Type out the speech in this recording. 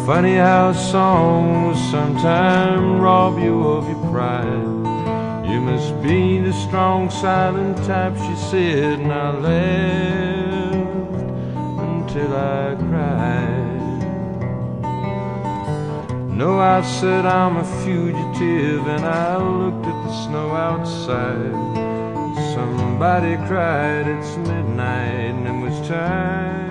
Funny how song will sometime rob you of your pride. You must be the strong silent type, she said, and I laughed until I cried. No, I said I'm a fugitive, and I looked at the snow outside. Somebody cried, it's midnight and it was time